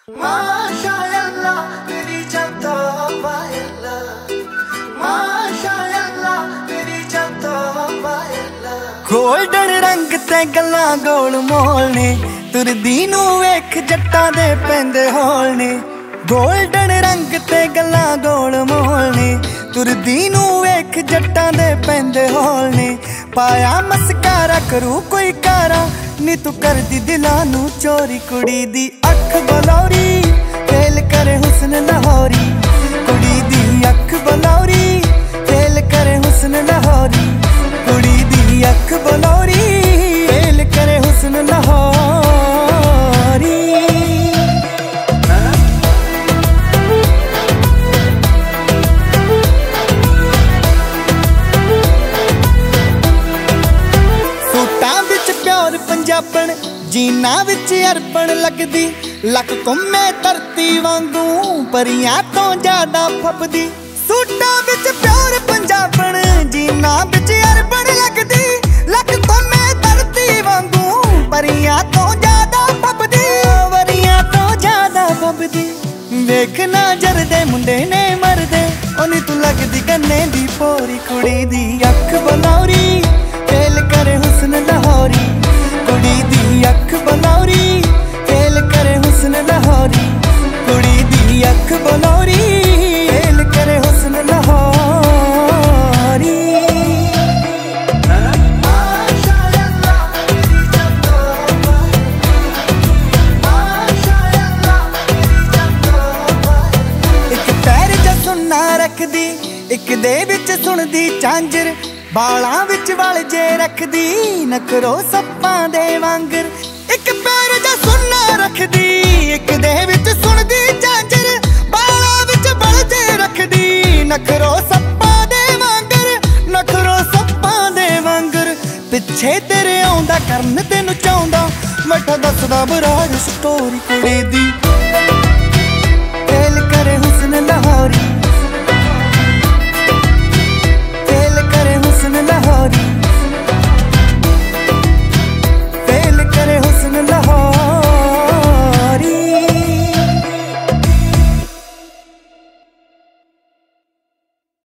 माशाअल्लाह तेरी जतो पायल्ला, माशाअल्लाह तेरी जतो पायल्ला। गोल्डन रंग ते गल्लां गोल मोल ने, तुरदी नूं वेख जट्टां दे पैंदे हौल ने। गोल्डन रंग ते गल्लां गोल मोल ने, तुरदी नूं वेख जट्टां दे पैंदे हौल ने। पाया मस्कारा करू कोई कारा, नी तू कर दी दिलां नूं चोरी। कुड़ी दी अख बलौरी फेल करे हुस्न लाहौरी, कुड़ी दी अख बलौरी फेल करे हुस्न लाहौरी, कुड़ी दी अख बलौरी फेल करे हुस्न लाहौरी। सूटां विच प्योर पंजाबण, जीना विच अरबण लगदी। लक घुमे धरती वांगू परियां तो ज्यादा फपदी। सूटां विच प्योर पंजाबण, जीना विच अरबण लगदी। लक घुमे धरती वांगू परियां तो ज्यादा फपदी, परियां तो ज्यादा फपदी। वेखना जरदे मुंडे ने मरदे, ओनी तू लगदी गन्ने दी पोरी। कुड़ी दी अख बलौरी फेल करे हुस्न लाहौरी, कुड़ी दी अख बलौरी फेल करे हुस्न लाहौरी, कुड़ी दी अख बलौरी फेल करे हुस्न लाहौरी। एक पैर जा सुन्ना रखदी, एक दे विच सुनदी झांजर। बालां विच वल जे रखदी, नकरो सप्पां दे वांगर। एक पैर जा सुन्ना रखदी, एक दे विच सुनदी झांजर। बालां विच वल जे रखदी, नकरो सप्पां दे वांगर, नकरो सप्पां दे वांगर। पिछे तेरे आउंदा करन तेनू चाहुंदा, बैठा दसदा बराड़ स्टोरी। कुड़ी दी